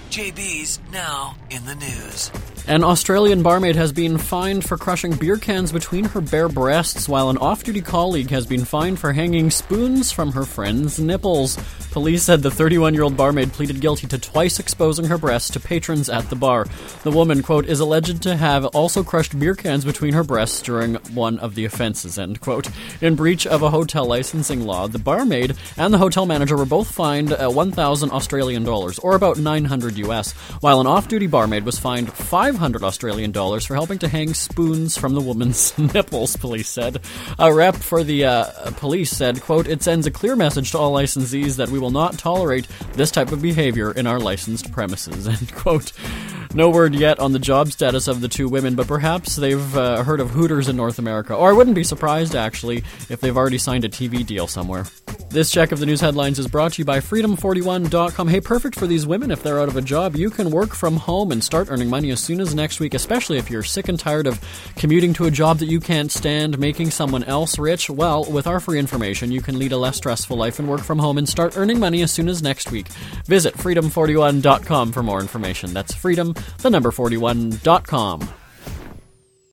JB's Now in the News. An Australian barmaid has been fined for crushing beer cans between her bare breasts, while an off-duty colleague has been fined for hanging spoons from her friend's nipples. Police said the 31-year-old barmaid pleaded guilty to twice exposing her breasts to patrons at the bar. The woman, quote, is alleged to have also crushed beer cans between her breasts during one of the offenses, end quote. In breach of a hotel licensing law, the barmaid and the hotel manager were both fined 1,000 Australian dollars, or about $900 US, while an off-duty barmaid was fined 500 Australian dollars for helping to hang spoons from the woman's nipples, police said. A rep for the police said, quote, it sends a clear message to all licensees that we will not tolerate this type of behavior in our licensed premises, end quote. No word yet on the job status of the two women, but perhaps they've heard of Hooters in North America. Or I wouldn't be surprised, actually, if they've already signed a TV deal somewhere. This check of the news headlines is brought to you by Freedom41.com. Hey, perfect for these women if they're out of a job. You can work from home and start earning money as soon as next week, especially if you're sick and tired of commuting to a job that you can't stand, making someone else rich. Well, with our free information, you can lead a less stressful life and work from home and start earning money as soon as next week. Visit Freedom41.com for more information. That's Freedom, the number 41.com.